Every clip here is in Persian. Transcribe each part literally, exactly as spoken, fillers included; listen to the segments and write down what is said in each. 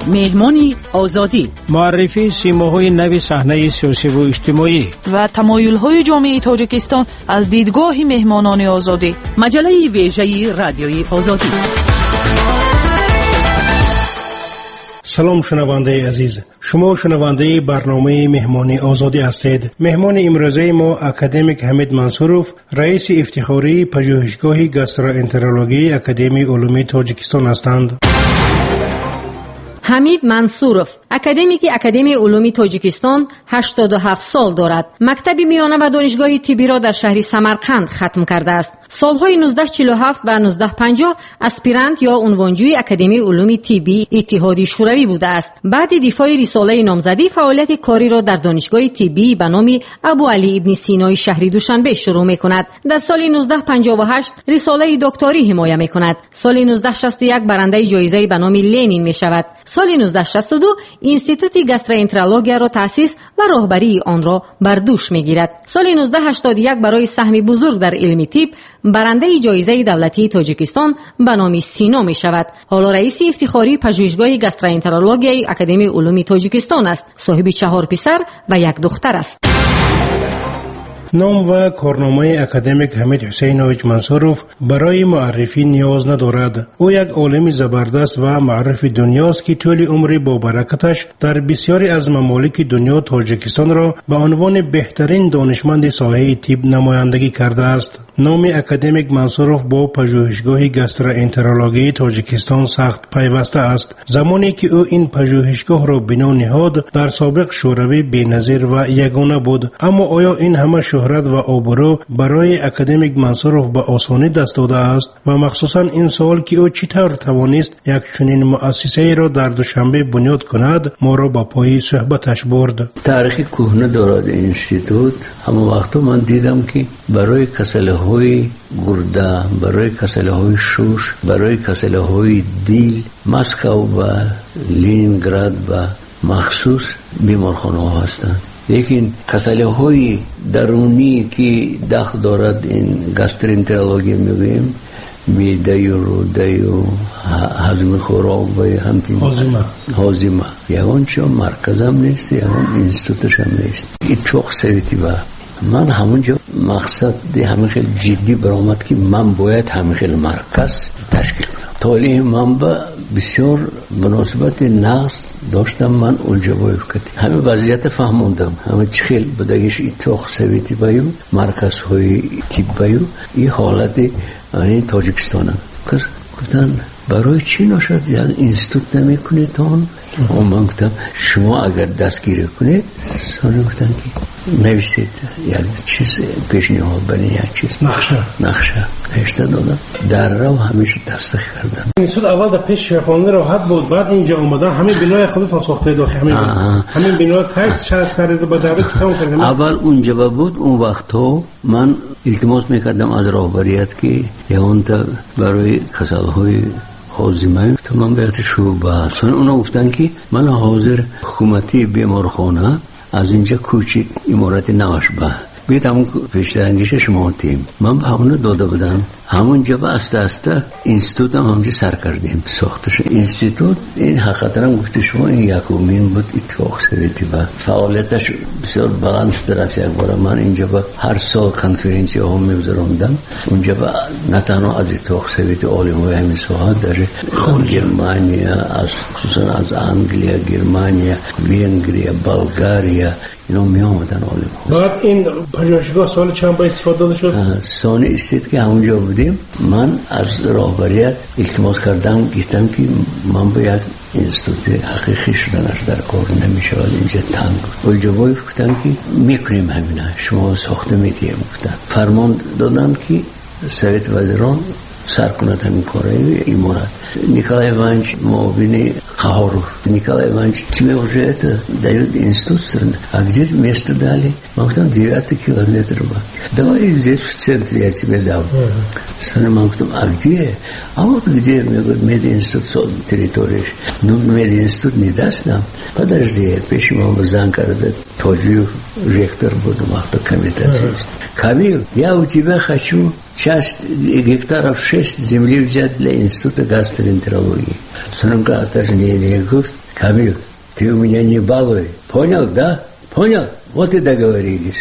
مهمانی آزادی، معرفی سیماهای نوی صحنه سیاسی و اجتماعی و تمایل‌های جامعه تاجیکستان از دیدگاه مهمانان آزادی. مجله ویژه رادیوی آزادی. سلام شنونده عزیز، شما شنونده برنامه مهمانی آزادی هستید. مهمان امروزه ما اکادمیک حمید منصوروف، رئیس افتخاری پژوهشگاه گاستروانترولوژی اکادمی علوم تاجیکستان هستند. حمید منصوروف اکادمیک اکادمی علوم تاجیکستان هشتاد و هفت سال دارد. مکتب میانه و دانشگاه طبی را در شهر سمرقند ختم کرده است. سالهای نوزده چهل و هفت و نوزده پنجاه اسپیرانت یا عنوانجوی اکادمی علوم طبی اتحاد شوروی بوده است. بعد دفاع رساله نامزدی فعالیت کاری را در دانشگاه طبی به نام ابو علی ابن سینای شهر دوشنبه شروع می‌کند. در سال نوزده پنجاه و هشت رساله دکتری حمایت می‌کند. سال نوزده شصت و یک برنده جایزه به نام لنین می‌شود. سال نوزده شصت و دو اینستیتوت گاستروانترولوژی را تأسیس و راهبری آن را بر دوش می‌گیرد. سال نوزده هشتاد و یک برای سهم بزرگ در علم طب برنده جایزه دولتی تاجیکستان به نام سینا می‌شود. حالا رئیس افتخاری پژوهشگاه گاستروانترولوژی اکادمی علوم تاجیکستان است. صاحب چهار پسر و یک دختر است. نام و کارنامه اکادمیک حمید حسینویچ منصوروف برای معرفی نیاز ندارد. او یک عالم زبردست و معروف دنیاست که طول عمر با برکتش در بسیاری از ممالک دنیا تاجیکستان را به عنوان بهترین دانشمند ساحه طب نمایندگی کرده است. نام اکادمیک منصوروف با پژوهشگاه گاستروانترولوژی تاجیکستان سخت پیوسته است. زمانی که او این پژوهشگاه را بنا نهاد در سابق شوروی بی‌نظیر و یگانه بود، اما آیا این همه شهرت و آبرو برای اکادمیک منصوروف به آسانی دست داده است؟ و مخصوصا این سوال که او چطور توانست یک چنین مؤسسه را در دوشنبه بنیاد کند ما را به پای صحبتش برد. تاریخ کهنه دارد این انستیتوت. اما وقتا من دیدم که برای کسله های گرده، برای کسله های شوش، برای کسله های دیل، مسکو و لینینگراد و مخصوص بیمارخانه ها هستند. لیکن کسله های درونی که داخل دارد این گاستروانترولوژی میگوییم، معده و روده و هضم خوراک و همچنین هاضمه هاضمه یگان چون مرکز هم نیست، یگان اینستیتوتش هم نیست. این چوخ سویتی با من همونجا مقصد همین خیلی جدی برآمد که من باید همین خیلی مرکز تشکیل کنم. تالی منبع بسیار مناسبت نقص داشتم، من اونجا باید کردم همین وضعیت فهموندم. همه چخیل بدهیش اتاق سویتی بایو مرکز های تیب بایو این حالت یعنی تاجیکستان هم کس گفتن برای چی نشد یک اینستیتوت نمی کنید تان؟ و من گفتم شما اگر دستگیری کنید سانه گفتن که نویسید یک چیز پیشنهاد بنی یک چیز نقشه نقشه نوشته دادم در رو همیشه تصدیق کردم. اینستیتوت اول در پیش شهرخانه راحت بود، بعد اینجا اومدن همین بنای خودتون ساخته داخل همین همین بنای کاش شرط کردید با دعوت تمام کردم. اول اونجا بود اون وقتا من التماس میکردم از راهبریت که اون تا برای کسالهای هاضمه تمام بیات شعبه سن اونا گفتن که من حاضر حکومتی بیمارخانه از اینجا کوچیک امارت نوش به بیت همون پیشترنگیش شما تیم من به همون داده بودم. همونجا با استه استه اینستیتوت هم همونجا سر کردیم ساختش اینستیتوت. این حقیقتا هم گفته شما این یکمین بود اتفاق سویتی و فعالیتش بسیار بلند طرف یک بار من اینجا با هر سال کنفرانسی ها میگذروندم اونجا با نه تنها از اتفاق سویتی عالمای همین ساحت در گرمانیا از خصوصا از انگلیا، گرمانیا، وینگریا، بلغاریا اینا می آمدن عالم. بعد این پژوهشگاه سال چند با استفاده داده شد؟ سال استید که همونجا بودیم من از راهبریت التماس کردم گفتم که من باید اینستیتوت حقیقی شدنش در کار نمیشه ولی اینجا تنگ بود. جواب گفتن که میکنیم همینه شما ساخته میتیم گفتن. فرمان دادن که سویت وزیران سر کند همین کارهای امارات. نیکلای وانچ معاون قهارو نیکلای وانچ تیم وجهت دایود اینستیتوت اگه میست دالی ما گفتم دیوت کیلومتر با دایی زیف центриячи بدم سن ما گفتم اگه اما где میگه اینستیتوت تریتوریش ну med اینستیتوت نداشتم подожди پیش ما بزن کرده توجیه رектор буду وقت کمیته کامل я у тебя хочу шесть гектаров шесть земли взять для института гастроэнтерологии. Сонамка отожнение говорит: Камил, ты у меня не балуй. Понял, да? Понял? Вот и договорились.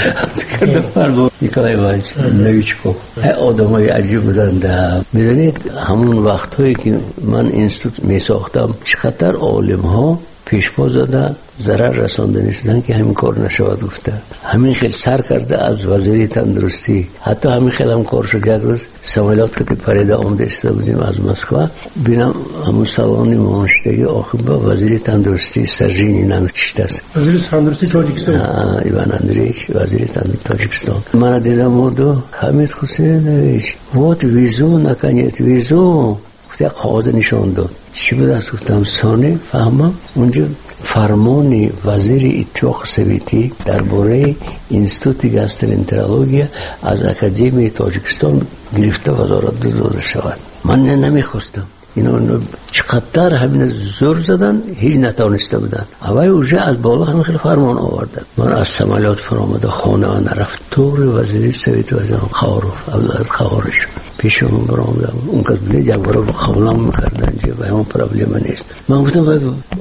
Николай Иванович Новичков. او دمای عجیب بودن ده. میدونید همون وقتایی که من اینستیتوت می ساختم چقدر عالم ها پیشپا زدن ضرر رسانده شدن که همین کار نشود گفته. همین خیلی سر کرده از وزیر تندرستی. حتی همین خیلی هم کار شد. یک روز سمالات که پریده آمده استه بودیم از مسکو، بینم همون سالانی مانشتگی آخر با وزیر تندرستی سرجینی نمیکشته است. وزیر تندرستی تاجیکستان. ایوان اندریش وزیر تندرستی تاجیکستان. من دیدم مردو حمید حسینویچ وات ویزو نکنید ویزو. یک کاغذ نشان داد. چی بود از گفتم ثانی فهمم اونجا فرمان وزیر اتحاد سوویتی درباره اینستیتوت گاستروانترولوژی از اکادمی تاجیکستان گرفته وزارت داده شود. من نمیخواستم. اینا چقدر همین زور زدن هیچ نتونسته بودن. اول اونجا از بالا همین خیلی فرمان آوردن. من از سمالات فرامده خانه آن رفت طور وزیر سوویت وزیر خواروف عبدالعزیز خواروش پیشم برآمدم. اون کس بلید یک بار قبولم میکردن چه و همون پرابلم نیست. من گفتم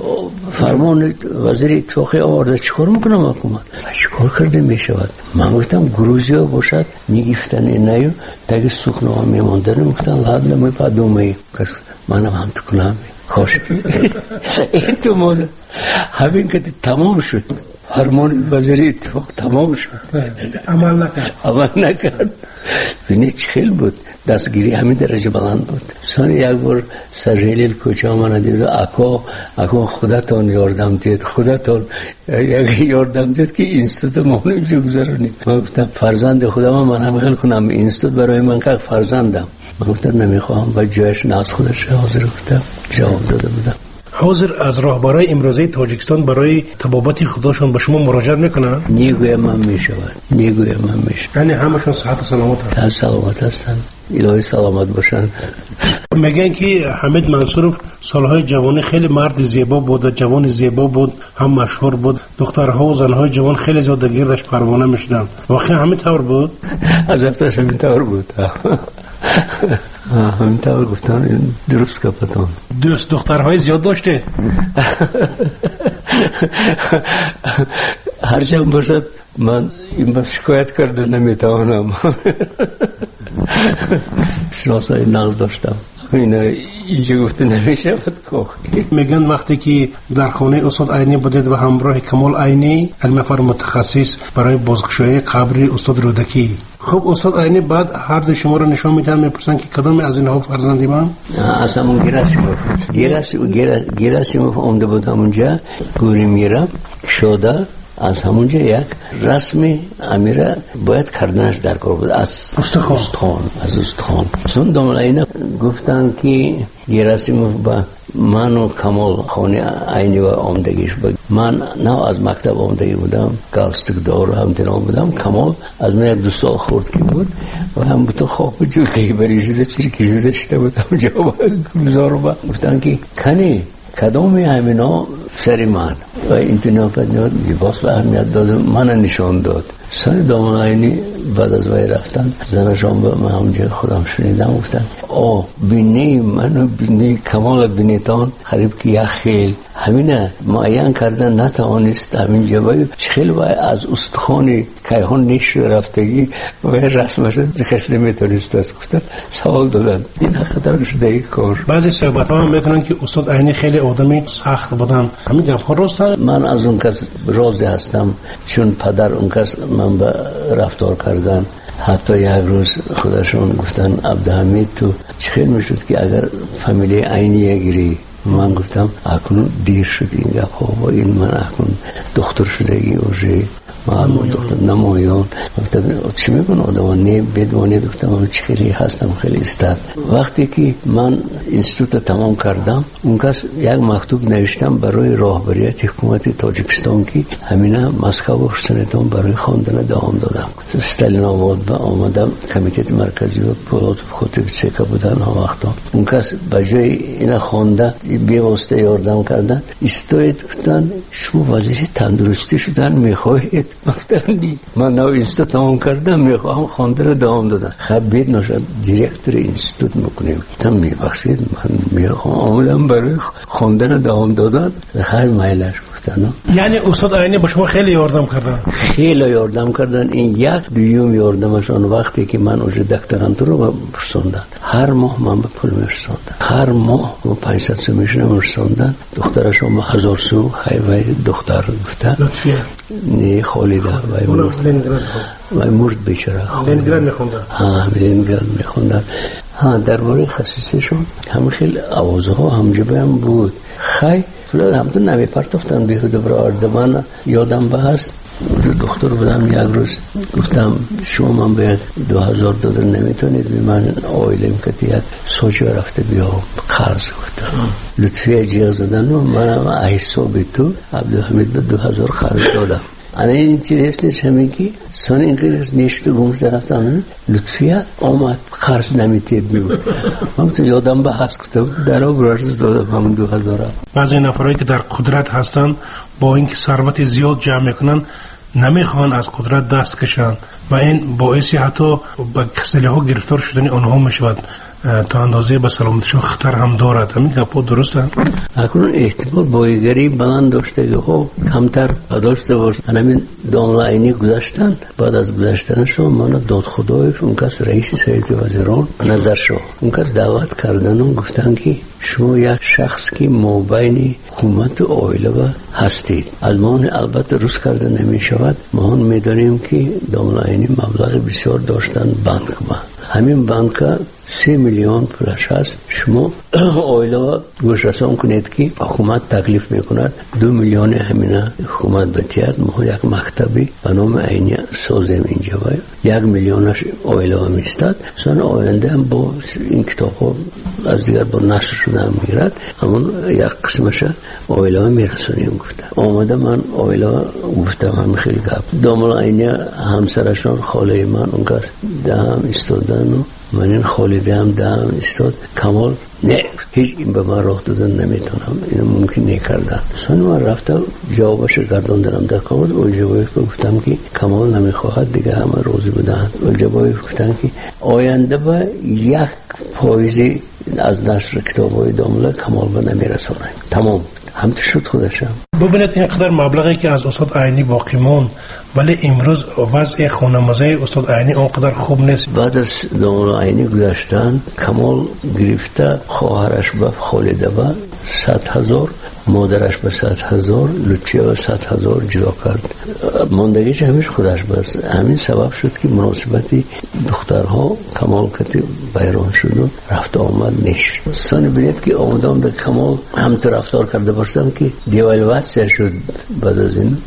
فرمان وزیر اتفاقی آورده چیکار میکنم حکومت؟ چیکار کرده میشود؟ من گفتم گروزیا باشد میگفتن اینایو دیگه سوخنا میموندن میگفتن لاد نمی پادومی کس منم هم تو کنم خوش این تو مود همین که تمام شد فرمان وزیر اتفاق تمام شد عمل نکرد عمل نکرد بینید چخیل بود دستگیری همین درجه بلند بود. سان یک بار سرجلیل کوچه آمانه دید و اکا اکا خودتان یاردم دید خودتان یک یاردم دید که اینستیتوت ما نمیشه گذارونیم. من گفتم فرزند خودم من هم خیلی کنم اینستیتوت برای من که فرزندم. من گفتم نمیخواهم و جایش ناز خودش حاضر گفتم جواب داده بودم. حاضر از راهبرای امروزی تاجیکستان برای طبابت خودشون به شما مراجعه میکنن؟ نیگویم من میشود نیگویم من میشود یعنی همشون صحت و سلامت هستن؟ سلامت هستن الهی سلامت باشن. میگن که حمید منصورов سالهای جوانی خیلی مرد زیبا بود، جوان زیبا بود، هم مشهور بود، دخترها و زنهای جوان خیلی زیاد گردش پروانه میشدن. واقعا همین طور بود؟ از افتاش همین طور بود. همین طور گفتن درست کپتان. دوست دخترهای زیاد داشته؟ هر جا باشد من این با شکایت کرده نمیتوانم. شناسایی نقض داشتم. اینا اینجا گفته نمیشه بود. میگن وقتی که در خانه استاد عینی بودید و همراه کمال عینی علم فر متخصص برای بازگشایی قبر استاد رودکی. خب استاد عینی بعد هر دو شما رو نشان میدن میپرسن که کدام از اینها فرزندی من؟ از همون گراسیموف گراسیموف گراسیموف اومده بود همونجا گوری میرم شده از همونجا یک رسم امیره باید کردنش در کار بود از استخوان از استخوان. چون داملاینا گفتن که گراسیموف با من و کمال خانه عینی و آمدگیش بود. من نه از مکتب آمدگی بودم گالستک دار هم تنام بودم. کمال از من یک دو سال خورد که بود و هم بودم خواب جوری بری شده چیزی که شده شده بودم جواب گذارو با گفتن که کنی کدام همینا سری من و انتناب لباس و اهمیت داد من نشان داد. سال دامن عینی بعد از وی رفتن زنشان به من همونجا خودم شنیدم گفتن آه بینی منو بینی کمال بینیتان خریب که یک خیل همینه معین کردن نتوانست همین جواب خیل و از استخوان کیهان نیش رفتگی و رسمش کشته میتونست است گفتن سوال دادن این خطر شده ای کار. بعضی صحبت ها هم میکنن که استاد عینی خیلی آدمی سخت بودن. همین گپ ها راستن؟ من از اون کس راضی هستم چون پدر اون کس من به رفتار کردن. حتی یک روز خودشون گفتن عبدالحمید تو چخیل میشد که اگر فامیلی عینی گیری. من گفتم اکنون دیر شد این گپ ها و این من اکنون دختر شدگی اوژه معلوم دختر نمایان گفتم چی میکنه آدم نه بدوانه گفتم چخیلی هستم خیلی استاد. وقتی که من اینستیتوت تمام کردم اون کس یک مکتوب نوشتم برای راهبریت حکومت تاجیکستان که همینا مسکو و سنتون برای خواندن دوام دادم. استالین آباد با آمدم کمیته مرکزی و پولات خطیب چکا بودن ها وقتا اون کس بجای اینا خوانده بیواسطه یاردم کردن استوید گفتن شما وزیر تندرستی شدن میخواهید گفتم من نو اینستیتوت تمام کردم میخوام خواندن دوام دادن. خب بید نشد دیرکتور اینستیتوت میکنیم. گفتم میبخشید من میخوام آمدم برای خواندن دوام دادن. خیلی میلش گفتن. یعنی استاد عینی با شما خیلی یاردم کردن. خیلی یاردم کردن. این یک دویم یاردمشون وقتی که من اوج دکترانتور رو برسوندن. هر ماه من به پول میرسوندن. هر ماه ما پانصد سو میشنم میرسوندن. دخترشون ما هزار سو خیلی دختر گفتن. لطفیه. نه خالیده. وای مرد. وای مرد بیچاره. لنینگراد میخوندن. ها لنینگراد میخوندن. ها درباره خصیصشون هم خیلی آوازها هم جبه هم بود. خیلی فلان هم تو نمی پرتافتن بیهوده برای آردمان یادم بهست. دکتر بودم یک روز گفتم شما من باید دو هزار دلار نمیتونید من آیلیم که یک سوچه رفته بیا قرض گفتم لطفی جیغ زدن و منم احساب تو عبدالحمید به دو هزار قرض دادم. انا این چیز هستش همین که سن اینکه نشته گمش رفتن لطفیه آمد قرض نمیتید میگفت. من تو یادم به هست گفتم در آبرارز دادم همون دو هزار. بعضی نفرایی که در قدرت هستن با اینکه ثروت زیاد جمع میکنن نمیخوان از قدرت دست کشن و این باعثی حتی به کسلی ها گرفتار شدن اونها میشود تا اندازه به سلامتشون خطر هم دارد. همین گپا درسته؟ اکنون احتمال بایگری بلند داشته که خب کمتر داشته باشه. همین داملا عینی گذاشتن. بعد از گذاشتنشون من داد خدایش اون کس رئیس سیاست وزیران نظر شو اون کس دعوت کردن و گفتن که شما یک شخص که مابین حکومت و عائله هستید. از ما البته روز کرده نمی شود. ما میدانیم که داملا عینی مبلغ بسیار داشتن بانک ما. همین بانک سه میلیون پولش هست. شما عائله گوش رسان کنید که حکومت تکلیف میکند دو میلیون همینه حکومت بتیاد. ما یک مکتبی به نام عینی سازیم اینجا باید یک میلیونش عائله میستد. سن آینده هم با این کتاب ها از دیگر با نشر شده هم میگرد. همون یک قسمش عائله میرسونیم گفتم. آمده من عائله گفتم هم خیلی گپ داملا عینی همسرشان خاله من اون کس دهم استادن و من این خالیده هم دهم استاد. کمال نه هیچ این به من راه دادن نمیتونم اینو ممکن نکردن. سن من رفتم جوابش گردان دارم در کامل و جوابی گفتم که کمال نمیخواهد دیگه همه روزی بدهند. و جوابی گفتن که آینده با یک پاییزی از نشر کتابای داملا کمال به نمیرسانه. تمام هم تو شد خودشم. ببینید اینقدر مبلغی که از استاد عینی باقی موند ولی امروز وضع خانواده استاد عینی اونقدر خوب نیست. بعد از داملا عینی گذاشتن کمال گرفته خواهرش به خالیده به صد هزار مادرش به صد هزار لطفیه به صد هزار جدا کرد. ماندگیش همیش خودش بس. همین سبب شد که مناسبتی دخترها کمال کتی بیران شد و رفت آمد نشد. سانی بینید که آمدم در کمال هم تو رفتار کرده باشتم که دیوال واسه شد. بعد از این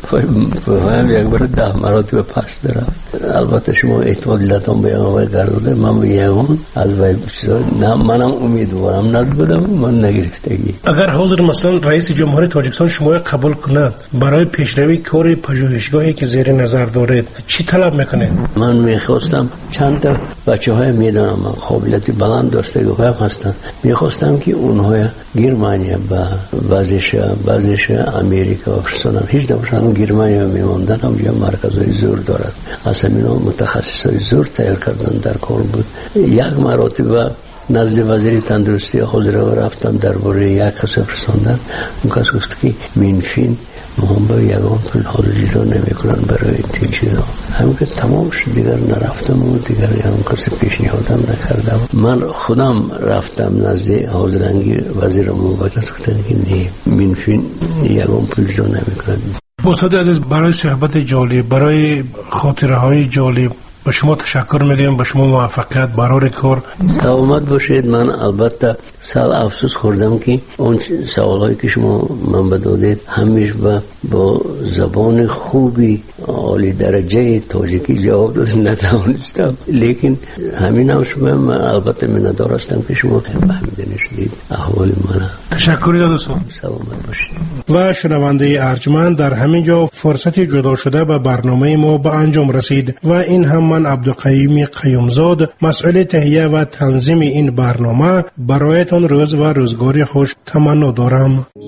فهم یک بار ده مراتب پشت رفت. البته شما اعتماد لطان به آقای گرداده من به یکون از وی بسیار نه منم امیدوارم ندبودم من نگرفتگی. اگر حاضر مثلا رئیس جمهوری تاجیکستان شما قبول کند برای پیشروی کار پژوهشگاهی که زیر نظر دارید چی طلب میکنید؟ من میخواستم چند تا بچه های میدانم من قابلیت بلند داشته گویم هستن میخواستم که اونها گرمانیا با وزش وزش امریکا و فرسانم هیچ دفعه گرمانیا میموندن هم یا مرکزهای زور دارد. از همین متخصصای زور تیار کردن در کار بود. یک مراتب نزد وزیر تندرستی حاضر رفتم درباره یک کس پرساندن. اون کس گفت که منفین مهم با یگان پول حاضری رو نمی کنن برای این چیزا. همین که تمام شد دیگر نرفتم و دیگر یگان کسی پیشنهادم نکردم. من خودم رفتم نزد حاضرنگی وزیر مبارک گفتن که نه منفین یگان پول رو نمی کنن. استاد عزیز برای صحبت جالب برای خاطره های جالب با شما تشکر میگم. با شما موفقیت برای کار. سلامت باشید. من البته سال افسوس خوردم که اون سوالایی که شما من بدادید همیشه با, با زبان خوبی عالی درجه تاجیکی جواب داد نتوانستم. لیکن همین هم شما من البته منتظر هستم که شما فهمیده نشدید احوال من. تشکر دوستان. سلامت باشید. و شنونده ارجمند در همین جا فرصتی جدا شده به برنامه ما به انجام رسید و این هم من عبدالقیوم قیومزاد مسئول تهیه و تنظیم این برنامه برایتان روز و روزگاری خوش تمنا دارم.